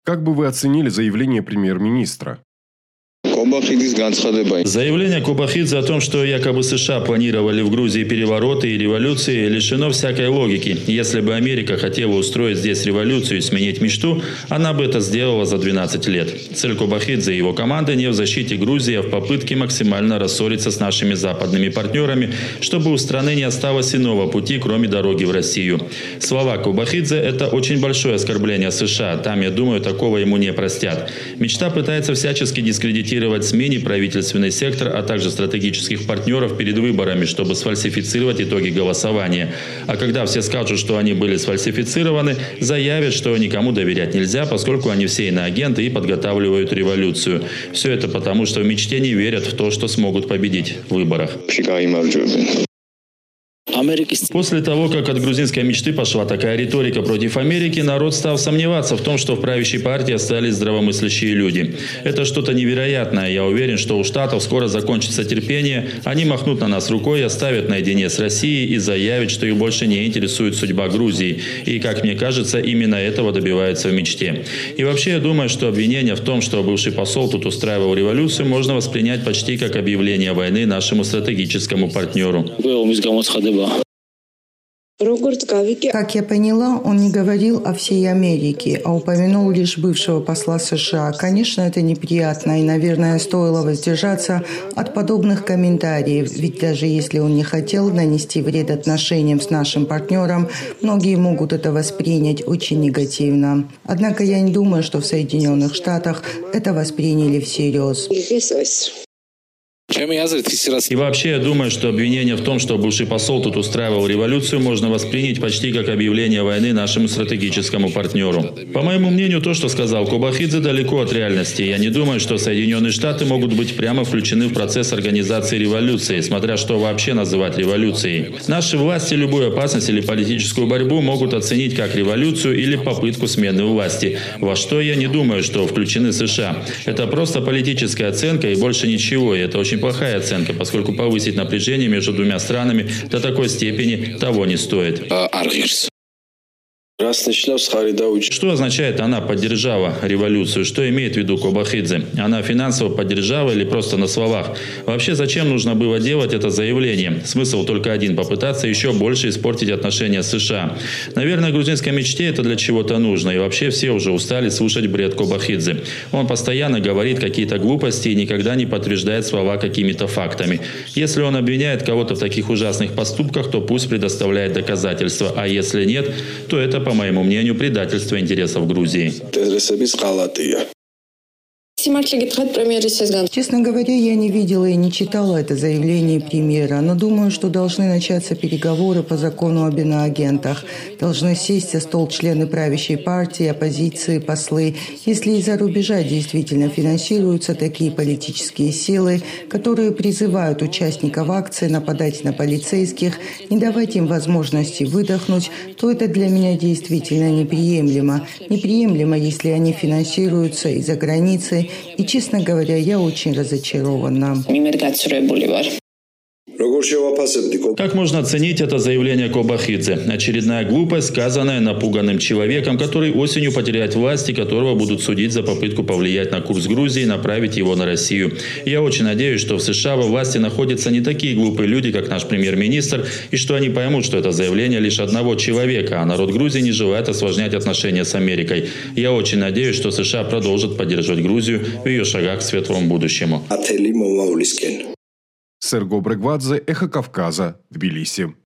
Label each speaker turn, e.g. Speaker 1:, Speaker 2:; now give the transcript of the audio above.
Speaker 1: Как бы вы оценили заявление премьер-министра?
Speaker 2: Заявление Кобахидзе о том, что якобы США планировали в Грузии перевороты и революции, лишено всякой логики. Если бы Америка хотела устроить здесь революцию и сменить мечту, она бы это сделала за 12 лет. Цель Кобахидзе и его команды не в защите Грузии, а в попытке максимально рассориться с нашими западными партнерами, чтобы у страны не осталось иного пути, кроме дороги в Россию. Слова Кобахидзе – это очень большое оскорбление США. Там, я думаю, такого ему не простят. Мечта пытается всячески дискредитировать СМИ, неправительственный сектор, а также стратегических партнеров перед выборами, чтобы сфальсифицировать итоги голосования. А когда все скажут, что они были сфальсифицированы, заявят, что никому доверять нельзя, поскольку они все иноагенты и подготавливают революцию. Все это потому, что в мечте не верят в то, что смогут победить в выборах. После того, как от грузинской мечты пошла такая риторика против Америки, народ стал сомневаться в том, что в правящей партии остались здравомыслящие люди. Это что-то невероятное. Я уверен, что у Штатов скоро закончится терпение, они махнут на нас рукой, оставят наедине с Россией и заявят, что их больше не интересует судьба Грузии. И, как мне кажется, именно этого добиваются в мечте. И вообще, я думаю, что обвинение в том, что бывший посол тут устраивал революцию, можно воспринять почти как объявление войны нашему стратегическому партнеру.
Speaker 3: Как я поняла, он не говорил о всей Америке, а упомянул лишь бывшего посла США. Конечно, это неприятно, и, наверное, стоило воздержаться от подобных комментариев, ведь даже если он не хотел нанести вред отношениям с нашим партнером, многие могут это воспринять очень негативно. Однако я не думаю, что в Соединенных Штатах это восприняли всерьез.
Speaker 2: И вообще, я думаю, что обвинение в том, что бывший посол тут устраивал революцию, можно воспринять почти как объявление войны нашему стратегическому партнеру. По моему мнению, то, что сказал Кобахидзе, далеко от реальности. Я не думаю, что Соединенные Штаты могут быть прямо включены в процесс организации революции, смотря что вообще называть революцией. Наши власти любую опасность или политическую борьбу могут оценить как революцию или попытку смены власти. Во что я не думаю, что включены США. Это просто политическая оценка и больше ничего, и это очень плохая оценка, поскольку повысить напряжение между двумя странами до такой степени того не стоит. Что означает «она поддержала революцию»? Что имеет в виду Кобахидзе? Она финансово поддержала или просто на словах? Вообще, зачем нужно было делать это заявление? Смысл только один – попытаться еще больше испортить отношения с США. Наверное, грузинской мечте это для чего-то нужно. И вообще все уже устали слушать бред Кобахидзе. Он постоянно говорит какие-то глупости и никогда не подтверждает слова какими-то фактами. Если он обвиняет кого-то в таких ужасных поступках, то пусть предоставляет доказательства. А если нет, то это, по моему мнению, предательство интересов Грузии.
Speaker 3: Честно говоря, я не видела и не читала это заявление премьера, но думаю, что должны начаться переговоры по закону об иноагентах. Должны сесть за стол члены правящей партии, оппозиции, послы. Если из-за рубежа действительно финансируются такие политические силы, которые призывают участников акции нападать на полицейских, не давать им возможности выдохнуть, то это для меня действительно неприемлемо. Неприемлемо, если они финансируются из-за границы. И, честно говоря, я очень разочарована.
Speaker 2: Как можно оценить это заявление Кобахидзе? Очередная глупость, сказанная напуганным человеком, который осенью потеряет власть и которого будут судить за попытку повлиять на курс Грузии и направить его на Россию. Я очень надеюсь, что в США во власти находятся не такие глупые люди, как наш премьер-министр, и что они поймут, что это заявление лишь одного человека, а народ Грузии не желает осложнять отношения с Америкой. Я очень надеюсь, что США продолжат поддерживать Грузию в ее шагах к светлому будущему.
Speaker 1: Серго Брегвадзе, Эхо Кавказа, Тбилиси.